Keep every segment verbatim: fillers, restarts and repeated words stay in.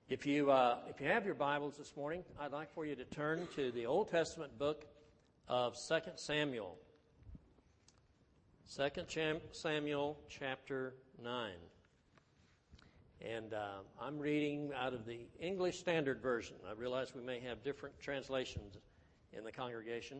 If you uh, if you have your Bibles this morning, I'd like for you to turn to the Old Testament book of Second Samuel. Second Samuel chapter nine. And uh, I'm reading out of the English Standard Version. I realize we may have different translations in the congregation.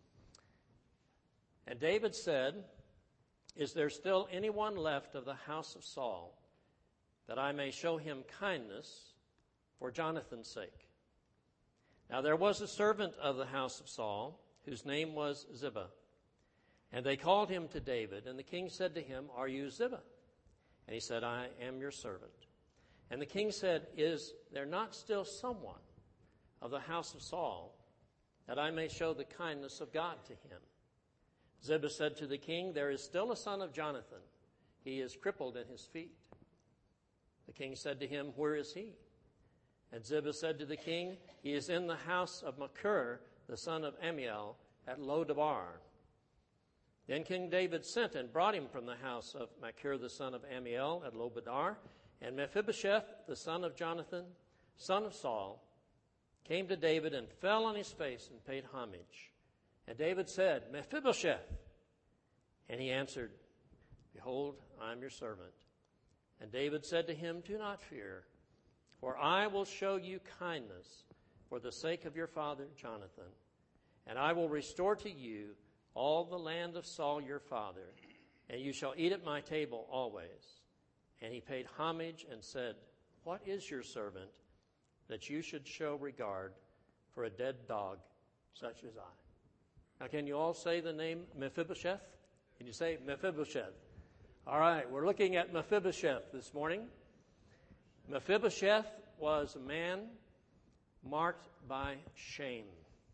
And David said, "Is there still anyone left of the house of Saul, that I may show him kindness for Jonathan's sake? Now there was a servant of the house of Saul, whose name was Ziba. And they called him to David, and the king said to him, 'Are you Ziba?' And he said, 'I am your servant.' And the king said, 'Is there not still someone of the house of Saul, that I may show the kindness of God to him?' Ziba said to the king, 'There is still a son of Jonathan. He is crippled in his feet.' The king said to him, 'Where is he?' And Ziba said to the king, 'He is in the house of Machir, the son of Ammiel, at Lo-debar.' Then King David sent and brought him from the house of Machir, the son of Ammiel, at Lo-debar. And Mephibosheth, the son of Jonathan, son of Saul, came to David and fell on his face and paid homage. And David said, 'Mephibosheth.' And he answered, 'Behold, I am your servant.' And David said to him, 'Do not fear, for I will show you kindness for the sake of your father Jonathan, and I will restore to you all the land of Saul your father, and you shall eat at my table always.' And he paid homage and said, 'What is your servant, that you should show regard for a dead dog such as I?'" Now, can you all say the name Mephibosheth? Can you say Mephibosheth? All right, we're looking at Mephibosheth this morning. Mephibosheth was a man marked by shame,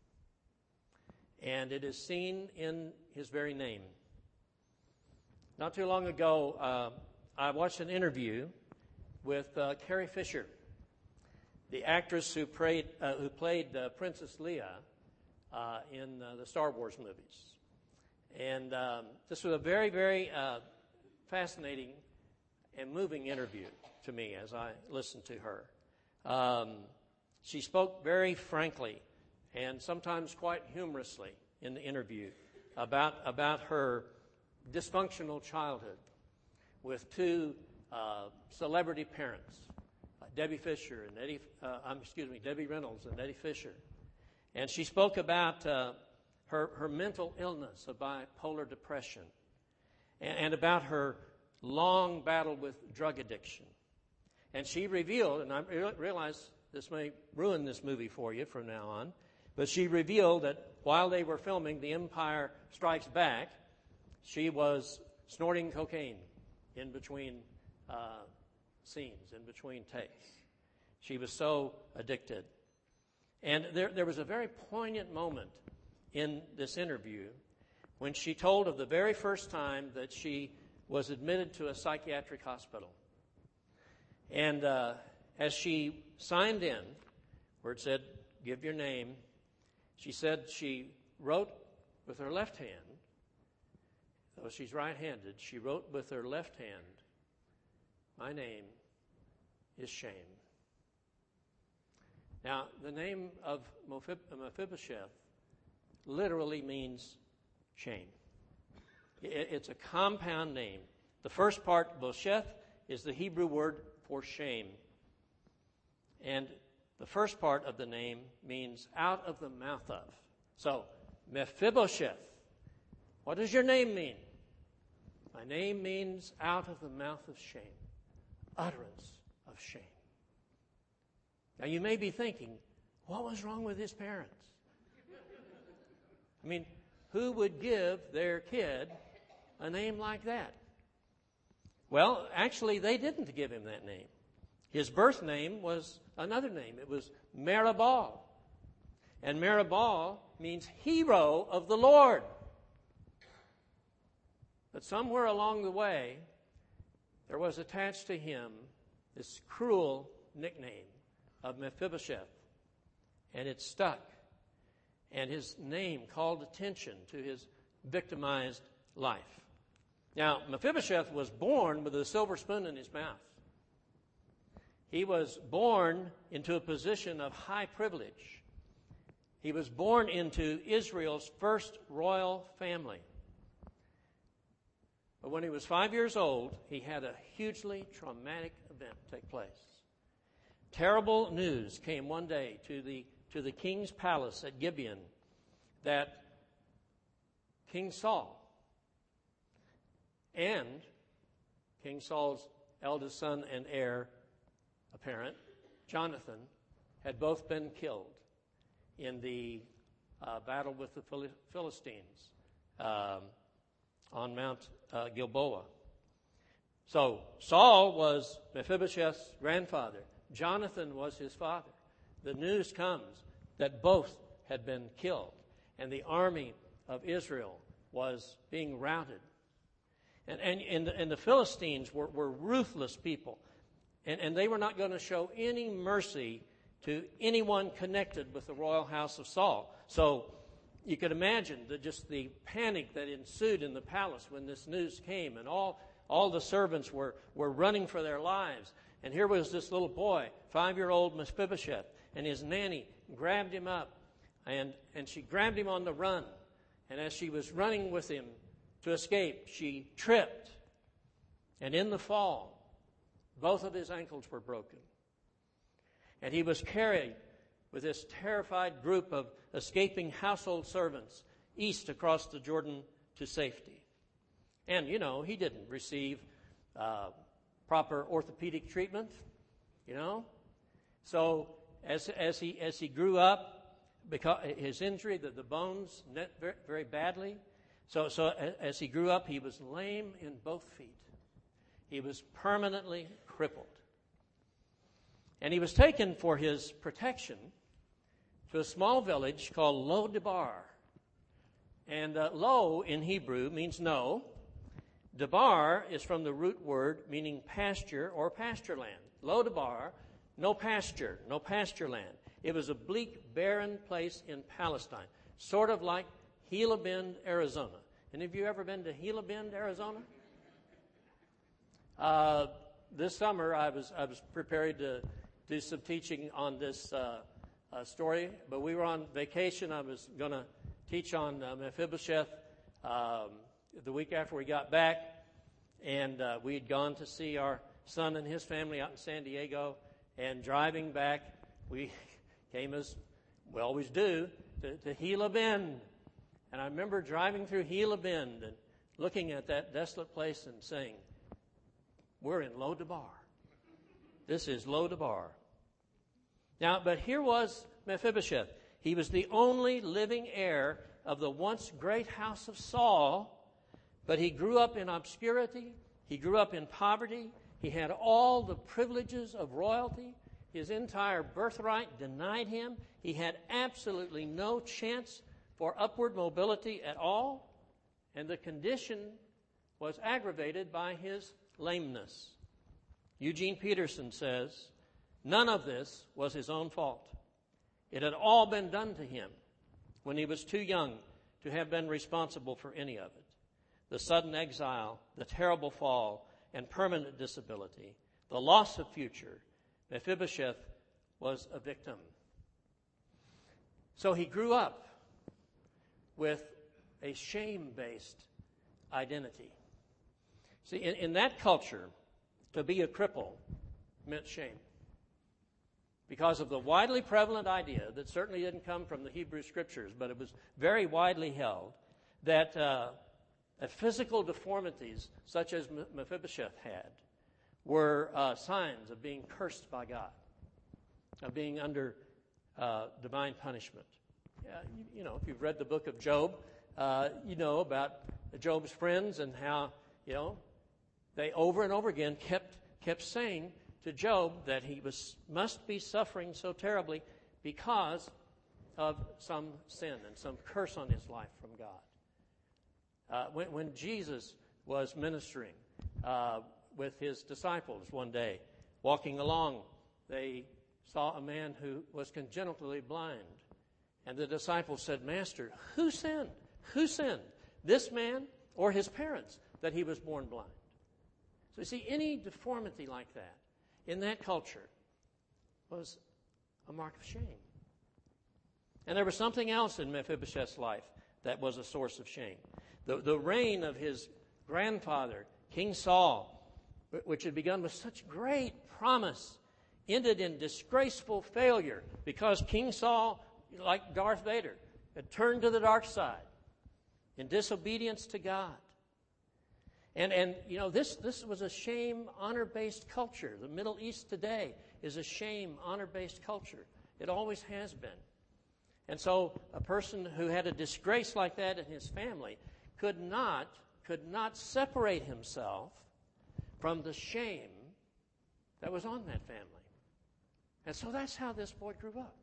and it is seen in his very name. Not too long ago, uh, I watched an interview with uh, Carrie Fisher, the actress who, prayed, uh, who played uh, Princess Leia uh, in uh, the Star Wars movies. And um, this was a very, very uh, fascinating and moving interview to me as I listened to her. Um, she spoke very frankly and sometimes quite humorously in the interview about, about her dysfunctional childhood with two uh, celebrity parents, uh, Debbie Fisher and Eddie, uh, um, excuse me, Debbie Reynolds and Eddie Fisher. And she spoke about uh, her, her mental illness of bipolar depression and, and about her long battle with drug addiction. And she revealed, and I realize this may ruin this movie for you from now on, but she revealed that while they were filming The Empire Strikes Back, she was snorting cocaine in between uh, scenes, in between takes. She was so addicted. And there, there was a very poignant moment in this interview when she told of the very first time that she was admitted to a psychiatric hospital. And uh, as she signed in, where it said, "Give your name," she said she wrote with her left hand, though she's right-handed, she wrote with her left hand, "My name is shame." Now, the name of Mephibosheth literally means shame. It's a compound name. The first part, Bosheth, is the Hebrew word for shame. And the first part of the name means out of the mouth of. So, Mephibosheth, what does your name mean? My name means out of the mouth of shame, utterance of shame. Now, you may be thinking, what was wrong with his parents? I mean, who would give their kid a name like that? Well, actually, they didn't give him that name. His birth name was another name. It was Meribal. And Meribal means hero of the Lord. But somewhere along the way, there was attached to him this cruel nickname of Mephibosheth. And it stuck. And his name called attention to his victimized life. Now, Mephibosheth was born with a silver spoon in his mouth. He was born into a position of high privilege. He was born into Israel's first royal family. But when he was five years old, he had a hugely traumatic event take place. Terrible news came one day to the, to the king's palace at Gibeon that King Saul and King Saul's eldest son and heir apparent, Jonathan, had both been killed in the uh, battle with the Phil- Philistines um, on Mount uh, Gilboa. So Saul was Mephibosheth's grandfather. Jonathan was his father. The news comes that both had been killed, and the army of Israel was being routed. And, and, and, the, and the Philistines were, were ruthless people, and, and they were not going to show any mercy to anyone connected with the royal house of Saul. So you could imagine the, just the panic that ensued in the palace when this news came, and all, all the servants were, were running for their lives. And here was this little boy, five-year-old Mephibosheth, and his nanny grabbed him up, and, and she grabbed him on the run. And as she was running with him to escape, she tripped. And in the fall, both of his ankles were broken. And he was carried with this terrified group of escaping household servants east across the Jordan to safety. And, you know, he didn't receive uh, proper orthopedic treatment, you know. So as as he as he grew up, because his injury, the, the bones knit very, very badly. So so as he grew up, he was lame in both feet. He was permanently crippled. And he was taken for his protection to a small village called Lo-Debar. And uh, Lo in Hebrew means no. Debar is from the root word meaning pasture or pasture land. Lo-Debar, no pasture, no pasture land. It was a bleak, barren place in Palestine, sort of like Gila Bend, Arizona. Any of you ever been to Gila Bend, Arizona? Uh, this summer, I was I was prepared to do some teaching on this uh, uh, story, but we were on vacation. I was going to teach on uh, Mephibosheth um, the week after we got back, and uh, we had gone to see our son and his family out in San Diego, and driving back, we came, as we always do, to, to Gila Bend. And I remember driving through Gila Bend and looking at that desolate place and saying, we're in Lo-Debar. This is Lo-Debar. Now, but here was Mephibosheth. He was the only living heir of the once great house of Saul, but he grew up in obscurity. He grew up in poverty. He had all the privileges of royalty. His entire birthright denied him. He had absolutely no chance for upward mobility at all, and the condition was aggravated by his lameness. Eugene Peterson says, none of this was his own fault. It had all been done to him when he was too young to have been responsible for any of it. The sudden exile, the terrible fall, and permanent disability, the loss of future, Mephibosheth was a victim. So he grew up with a shame-based identity. See, in, in that culture, to be a cripple meant shame, because of the widely prevalent idea that certainly didn't come from the Hebrew Scriptures, but it was very widely held, that, uh, that physical deformities, such as Mephibosheth had, were uh, signs of being cursed by God, of being under uh, divine punishment. Uh, you, you know, if you've read the book of Job, uh, you know about Job's friends and how, you know, they over and over again kept kept saying to Job that he was must be suffering so terribly because of some sin and some curse on his life from God. Uh, when, when Jesus was ministering uh, with his disciples one day, walking along, they saw a man who was congenitally blind. And the disciples said, Master, who sinned? Who sinned? This man or his parents that he was born blind? So you see, any deformity like that in that culture was a mark of shame. And there was something else in Mephibosheth's life that was a source of shame. The, the reign of his grandfather, King Saul, which had begun with such great promise, ended in disgraceful failure because King Saul, like Darth Vader, had turned to the dark side in disobedience to God. And, and you know, this, this was a shame, honor-based culture. The Middle East today is a shame, honor-based culture. It always has been. And so a person who had a disgrace like that in his family could not, could not separate himself from the shame that was on that family. And so that's how this boy grew up.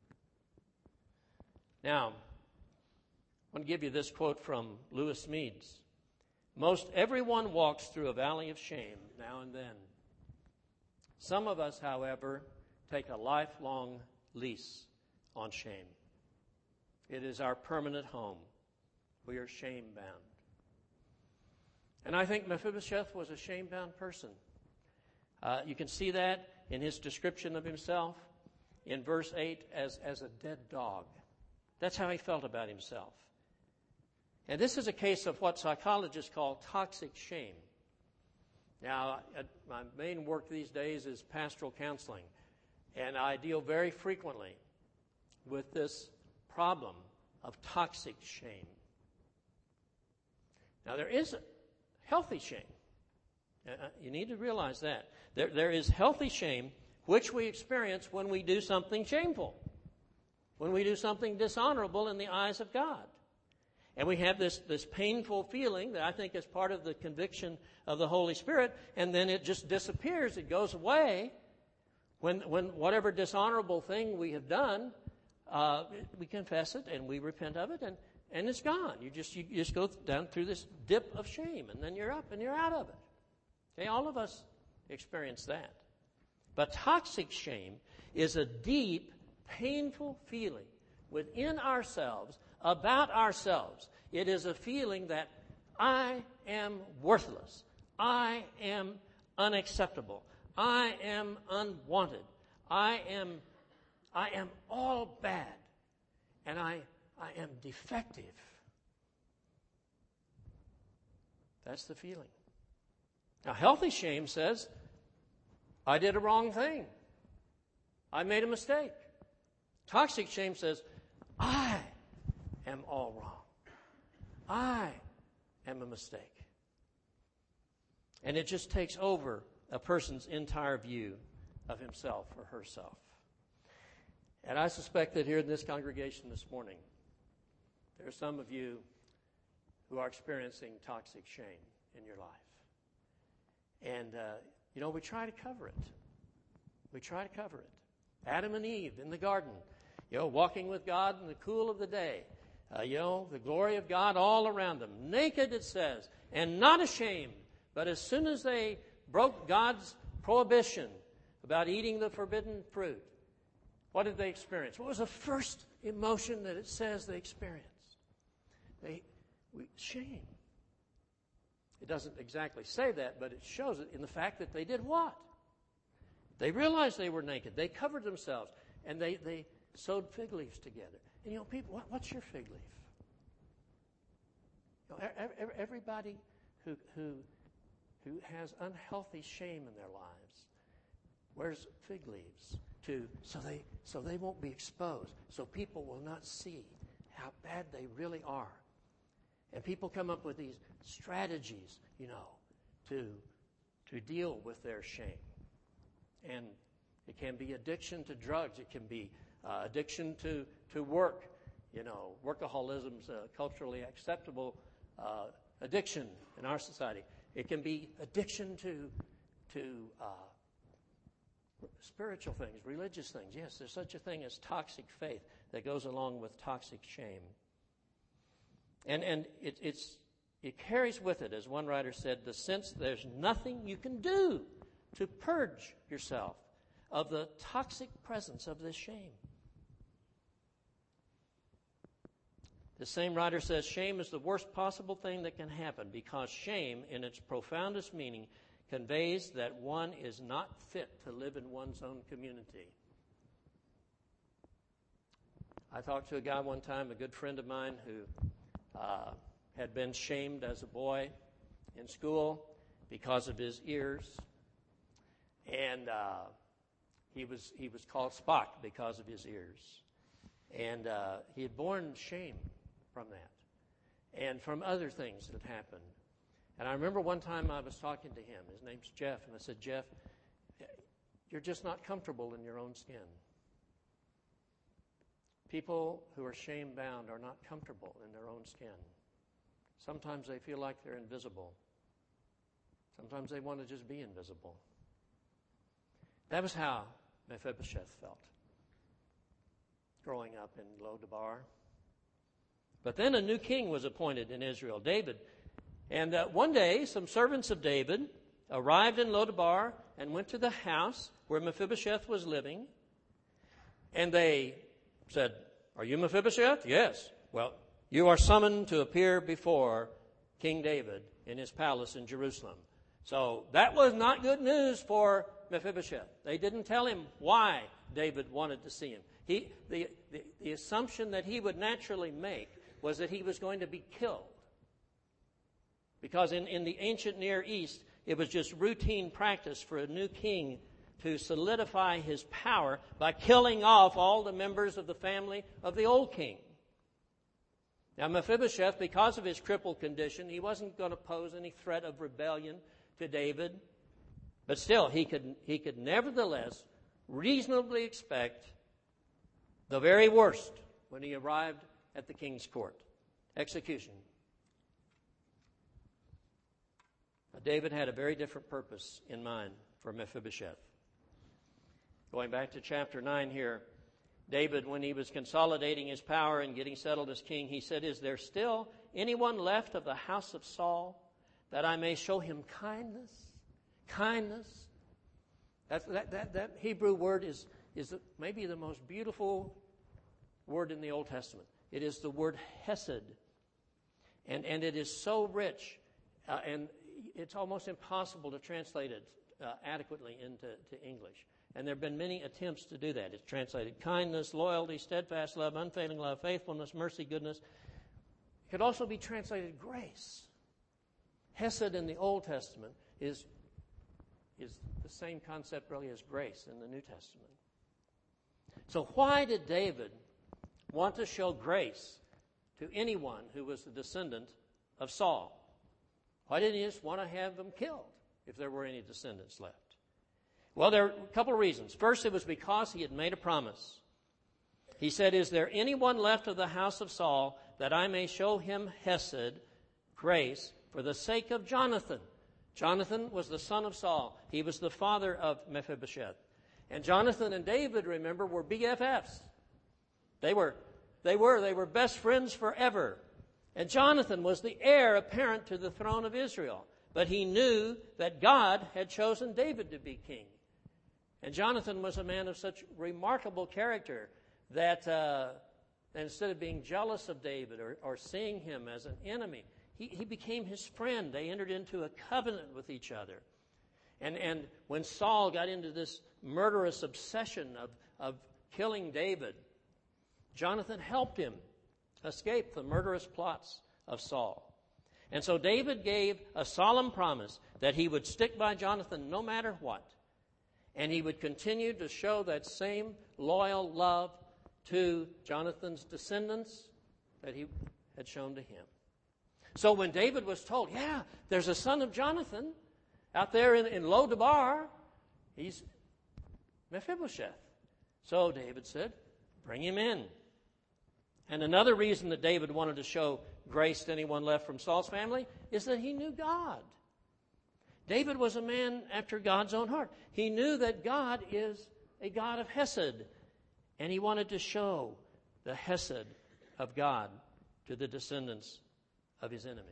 Now, I want to give you this quote from Lewis Meads. Most everyone walks through a valley of shame now and then. Some of us, however, take a lifelong lease on shame. It is our permanent home. We are shame-bound. And I think Mephibosheth was a shame-bound person. Uh, you can see that in his description of himself in verse eight as, as a dead dog. That's how he felt about himself. And this is a case of what psychologists call toxic shame. Now, my main work these days is pastoral counseling, and I deal very frequently with this problem of toxic shame. Now, there is healthy shame. Uh, you need to realize that. There, there is healthy shame, which we experience when we do something shameful, when we do something dishonorable in the eyes of God. And we have this, this painful feeling that I think is part of the conviction of the Holy Spirit, and then it just disappears. It goes away when, when whatever dishonorable thing we have done, uh, we confess it and we repent of it, and, and it's gone. You just, you just go down through this dip of shame, and then you're up and you're out of it. Okay, all of us experience that. But toxic shame is a deep, painful feeling within ourselves, about ourselves. It is a feeling that I am worthless. I am unacceptable. I am unwanted. I am, I am all bad. And I, I am defective. That's the feeling. Now, healthy shame says, I did a wrong thing. I made a mistake. Toxic shame says, I am all wrong. I am a mistake. And it just takes over a person's entire view of himself or herself. And I suspect that here in this congregation this morning, there are some of you who are experiencing toxic shame in your life. And, uh, you know, we try to cover it. We try to cover it. Adam and Eve in the garden, you know, walking with God in the cool of the day. Uh, you know, the glory of God all around them. Naked, it says, and not ashamed. But as soon as they broke God's prohibition about eating the forbidden fruit, what did they experience? What was the first emotion that it says they experienced? They, we, shame. It doesn't exactly say that, but it shows it in the fact that they did what? They realized they were naked. They covered themselves, and they, they sewed fig leaves together. And, you know, people, what, what's your fig leaf? You know, everybody who, who, who has unhealthy shame in their lives wears fig leaves to, so they, so they won't be exposed, so people will not see how bad they really are. And people come up with these strategies, you know, to, to deal with their shame. And it can be addiction to drugs. It can be uh, addiction to, to work. You know, workaholism's a culturally acceptable uh, addiction in our society. It can be addiction to, to uh, spiritual things, religious things. Yes, there's such a thing as toxic faith that goes along with toxic shame. And and it, it's it carries with it, as one writer said, the sense there's nothing you can do to purge yourself of the toxic presence of this shame. The same writer says, shame is the worst possible thing that can happen because shame, in its profoundest meaning, conveys that one is not fit to live in one's own community. I talked to a guy one time, a good friend of mine, who uh, had been shamed as a boy in school because of his ears. And uh, he was he was called Spock because of his ears. And uh, he had borne shame from that and from other things that happened. And I remember one time I was talking to him. His name's Jeff. And I said, Jeff, you're just not comfortable in your own skin. People who are shame-bound are not comfortable in their own skin. Sometimes they feel like they're invisible. Sometimes they want to just be invisible. That was how Mephibosheth felt growing up in Lo-debar. But then a new king was appointed in Israel, David. And uh, one day, some servants of David arrived in Lo-debar and went to the house where Mephibosheth was living. And they said, "Are you Mephibosheth?" "Yes." "Well, you are summoned to appear before King David in his palace in Jerusalem." So that was not good news for Mephibosheth. They didn't tell him why David wanted to see him. He, the, the, the assumption that he would naturally make was that he was going to be killed. Because in, in the ancient Near East, it was just routine practice for a new king to solidify his power by killing off all the members of the family of the old king. Now, Mephibosheth, because of his crippled condition, he wasn't going to pose any threat of rebellion to David. But still, he could, he could nevertheless reasonably expect the very worst when he arrived at the king's court: execution. Now, David had a very different purpose in mind for Mephibosheth. Going back to chapter nine here, David, when he was consolidating his power and getting settled as king, he said, "Is there still anyone left of the house of Saul that I may show him kindness?" Kindness. That, that, that, that Hebrew word is, is maybe the most beautiful word in the Old Testament. It is the word hesed. And, and it is so rich, uh, and it's almost impossible to translate it uh, adequately into to English. And there have been many attempts to do that. It's translated kindness, loyalty, steadfast love, unfailing love, faithfulness, mercy, goodness. It could also be translated grace. Hesed in the Old Testament is, is the same concept really as grace in the New Testament. So why did David want to show grace to anyone who was the descendant of Saul? Why didn't he just want to have them killed if there were any descendants left? Well, there are a couple of reasons. First, it was because he had made a promise. He said, "Is there anyone left of the house of Saul that I may show him hesed, grace, for the sake of Jonathan?" Jonathan was the son of Saul. He was the father of Mephibosheth. And Jonathan and David, remember, were B F Fs. They were, they were, they were best friends forever. And Jonathan was the heir apparent to the throne of Israel. But he knew that God had chosen David to be king. And Jonathan was a man of such remarkable character that uh, instead of being jealous of David or, or seeing him as an enemy, he, he became his friend. They entered into a covenant with each other. And, and when Saul got into this murderous obsession of, of killing David, Jonathan helped him escape the murderous plots of Saul. And so David gave a solemn promise that he would stick by Jonathan no matter what. And he would continue to show that same loyal love to Jonathan's descendants that he had shown to him. So when David was told, yeah, there's a son of Jonathan out there in, in Lo-debar, he's Mephibosheth. So David said, bring him in. And another reason that David wanted to show grace to anyone left from Saul's family is that he knew God. David was a man after God's own heart. He knew that God is a God of Hesed, and he wanted to show the Hesed of God to the descendants of his enemy.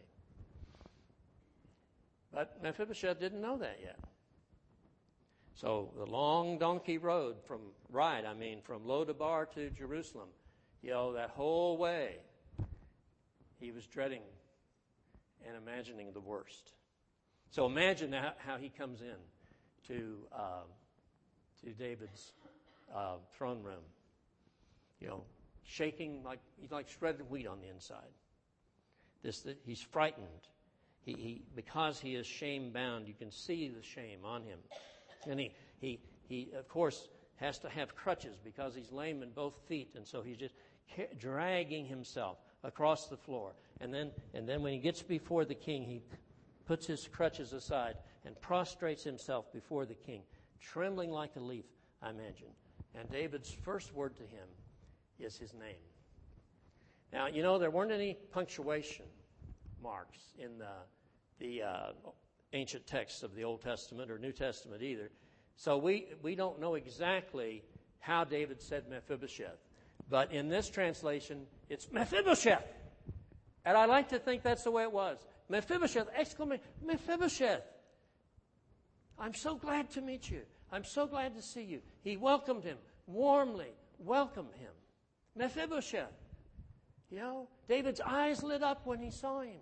But Mephibosheth didn't know that yet. So the long donkey road from ride, I mean, from Lo-debar to Jerusalem, you know, that whole way, he was dreading and imagining the worst. So imagine how, how he comes in to uh, to David's uh, throne room. You know, shaking like he's like shredded wheat on the inside. This, the, he's frightened. He, he because he is shame bound. You can see the shame on him, and he he he of course has to have crutches because he's lame in both feet, and so he's just ca- dragging himself across the floor. And then and then when he gets before the king, he puts his crutches aside and prostrates himself before the king, trembling like a leaf, I imagine. And David's first word to him is his name. Now, you know, there weren't any punctuation marks in the, the uh, ancient texts of the Old Testament or New Testament either. So we, we don't know exactly how David said Mephibosheth. But in this translation, it's Mephibosheth. And I like to think that's the way it was. Mephibosheth, exclamation, Mephibosheth. I'm so glad to meet you. I'm so glad to see you. He welcomed him, warmly welcomed him. Mephibosheth. You know, David's eyes lit up when he saw him.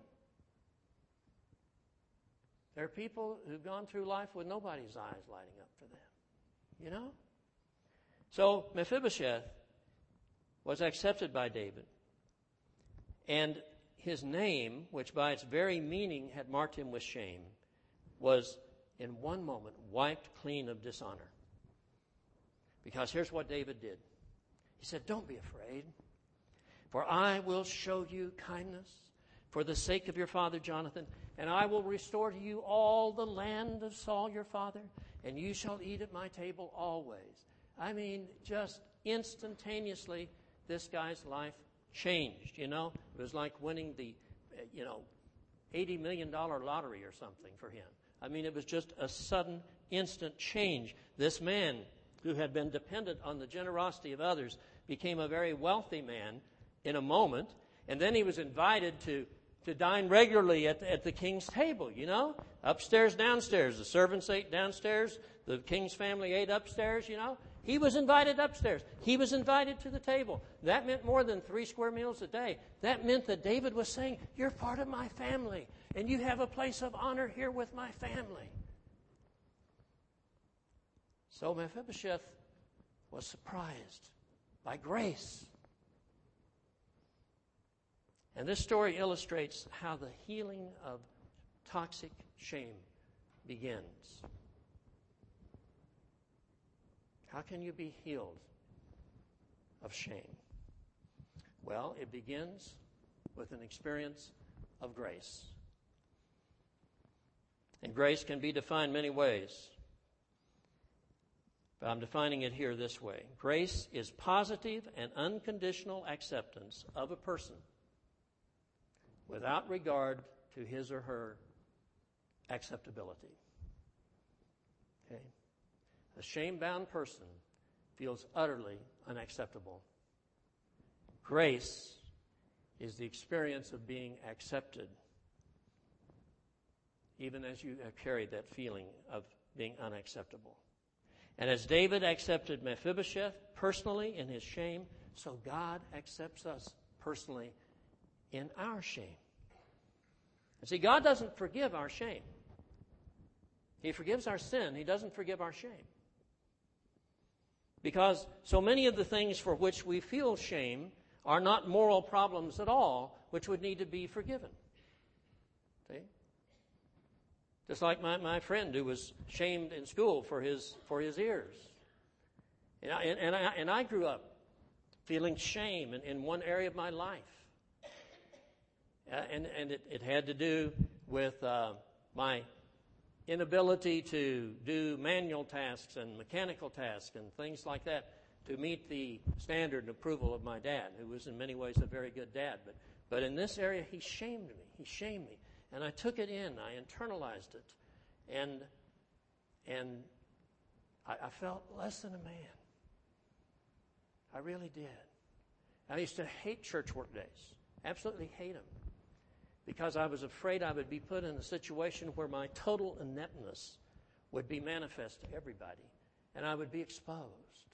There are people who've gone through life with nobody's eyes lighting up for them. You know? So Mephibosheth was accepted by David. And his name, which by its very meaning had marked him with shame, was in one moment wiped clean of dishonor. Because here's what David did. He said, don't be afraid, for I will show you kindness for the sake of your father Jonathan, and I will restore to you all the land of Saul your father, and you shall eat at my table always. I mean, just instantaneously, this guy's life changed, you know. It was like winning the, you know, eighty million dollars lottery or something for him. I mean, it was just a sudden, instant change. This man, who had been dependent on the generosity of others, became a very wealthy man in a moment. And then he was invited to, to dine regularly at the, at the king's table, you know. Upstairs, downstairs. The servants ate downstairs. The king's family ate upstairs, you know. He was invited upstairs. He was invited to the table. That meant more than three square meals a day. That meant that David was saying, you're part of my family, and you have a place of honor here with my family. So Mephibosheth was surprised by grace. And this story illustrates how the healing of toxic shame begins. How can you be healed of shame? Well, it begins with an experience of grace. And grace can be defined many ways. But I'm defining it here this way. Grace is positive and unconditional acceptance of a person without regard to his or her acceptability. Okay? A shame-bound person feels utterly unacceptable. Grace is the experience of being accepted, even as you have carried that feeling of being unacceptable. And as David accepted Mephibosheth personally in his shame, so God accepts us personally in our shame. And see, God doesn't forgive our shame. He forgives our sin. He doesn't forgive our shame. Because so many of the things for which we feel shame are not moral problems at all, which would need to be forgiven. See? Just like my, my friend who was shamed in school for his for his ears. And I, and, and I, and I grew up feeling shame in, in one area of my life. Uh, and and it, it had to do with uh, my inability to do manual tasks and mechanical tasks and things like that to meet the standard and approval of my dad, who was in many ways a very good dad. But but in this area, he shamed me. He shamed me. And I took it in. I internalized it. And and I, I felt less than a man. I really did. I used to hate church work days. Absolutely hate them. Because I was afraid I would be put in a situation where my total ineptness would be manifest to everybody, and I would be exposed.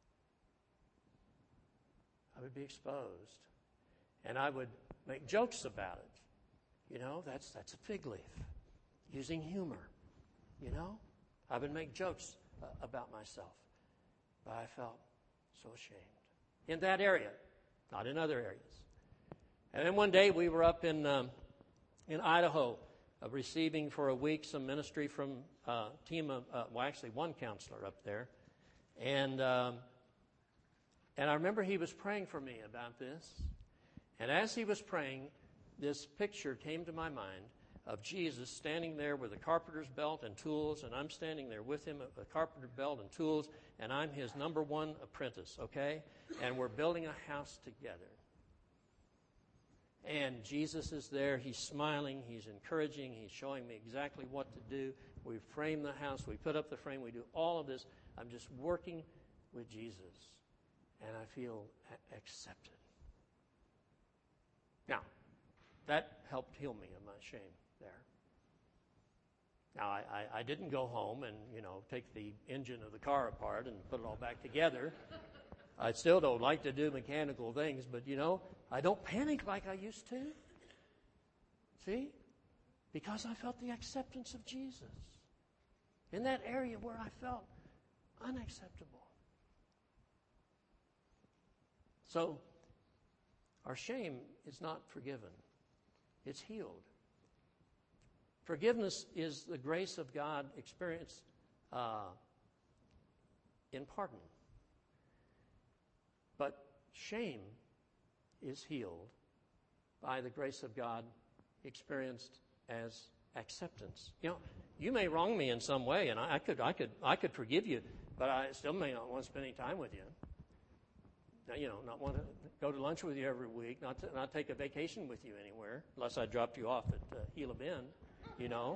I would be exposed, and I would make jokes about it. You know, that's that's a fig leaf, using humor. You know, I would make jokes uh, about myself, but I felt so ashamed in that area. not in other areas. And then one day we were up in um, in Idaho, uh, receiving for a week some ministry from a uh, team of, uh, well, actually one counselor up there. And um, and I remember he was praying for me about this. And as he was praying, this picture came to my mind of Jesus standing there with a carpenter's belt and tools, and I'm standing there with him with a carpenter's belt and tools, and I'm his number one apprentice, okay? And we're building a house together. And Jesus is there. He's smiling. He's encouraging. He's showing me exactly what to do. We frame the house. We put up the frame. We do all of this. I'm just working with Jesus, and I feel a- accepted. Now, that helped heal me of my shame there. Now, I, I, I didn't go home and, you know, take the engine of the car apart and put it all back together. I still don't like to do mechanical things, but, you know, I don't panic like I used to. See? Because I felt the acceptance of Jesus in that area where I felt unacceptable. So, our shame is not forgiven. It's healed. Forgiveness is the grace of God experienced uh, in pardon. But shame is healed by the grace of God experienced as acceptance. You know, you may wrong me in some way, and I, I could, I could, I could forgive you, but I still may not want to spend any time with you. Now, you know, not want to go to lunch with you every week, not to, not take a vacation with you anywhere, unless I dropped you off at uh, Gila Bend, you know.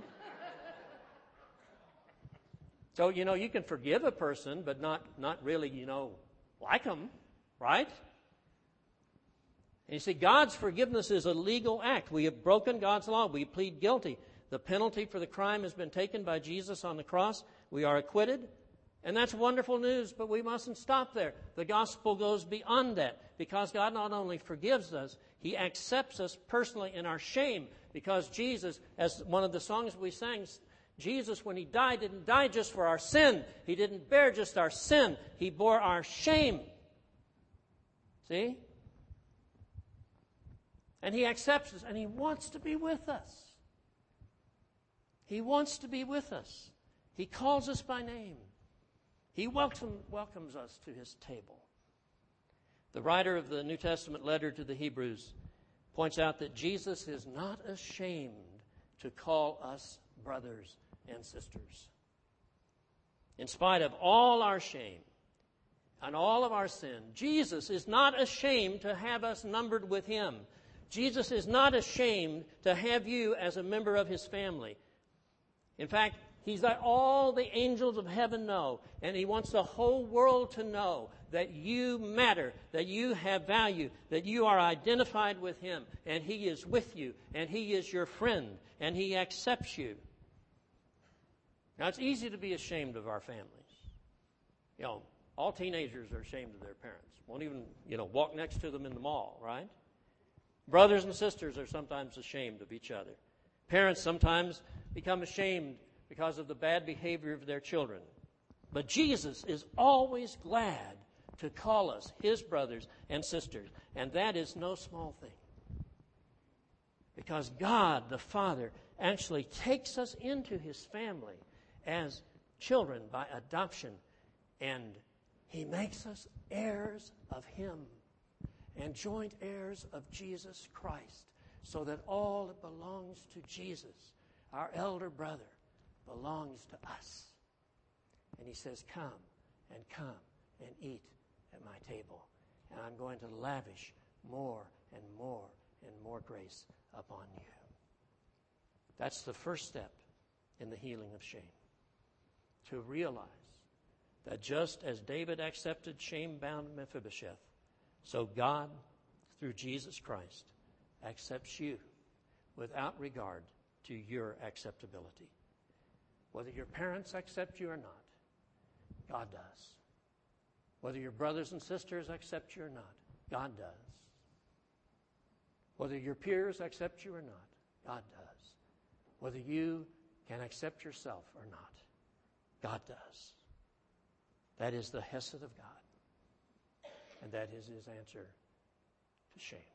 So, you know, you can forgive a person, but not, not really, you know, like them, right? And you see, God's forgiveness is a legal act. We have broken God's law. We plead guilty. The penalty for the crime has been taken by Jesus on the cross. We are acquitted. And that's wonderful news, but we mustn't stop there. The gospel goes beyond that, because God not only forgives us, He accepts us personally in our shame, because Jesus, as one of the songs we sang, Jesus, when He died, didn't die just for our sin. He didn't bear just our sin. He bore our shame. See? And He accepts us, and He wants to be with us. He wants to be with us. He calls us by name. He welcome, welcomes us to His table. The writer of the New Testament letter to the Hebrews points out that Jesus is not ashamed to call us brothers and sisters. In spite of all our shame and all of our sin, Jesus is not ashamed to have us numbered with Him. Jesus is not ashamed to have you as a member of His family. In fact, He's let all the angels of heaven know, and He wants the whole world to know that you matter, that you have value, that you are identified with Him, and He is with you, and He is your friend, and He accepts you. Now, it's easy to be ashamed of our families. You know, all teenagers are ashamed of their parents. Won't even, you know, walk next to them in the mall, right? Brothers and sisters are sometimes ashamed of each other. Parents sometimes become ashamed because of the bad behavior of their children. But Jesus is always glad to call us His brothers and sisters, and that is no small thing. Because God, the Father, actually takes us into His family as children by adoption, and He makes us heirs of Him and joint heirs of Jesus Christ, so that all that belongs to Jesus, our elder brother, belongs to us. And He says, come and come and eat at my table. And I'm going to lavish more and more and more grace upon you. That's the first step in the healing of shame. To realize that just as David accepted shame-bound Mephibosheth, so God, through Jesus Christ, accepts you without regard to your acceptability. Whether your parents accept you or not, God does. Whether your brothers and sisters accept you or not, God does. Whether your peers accept you or not, God does. Whether you can accept yourself or not, God does. That is the hesed of God. And that is His answer to shame.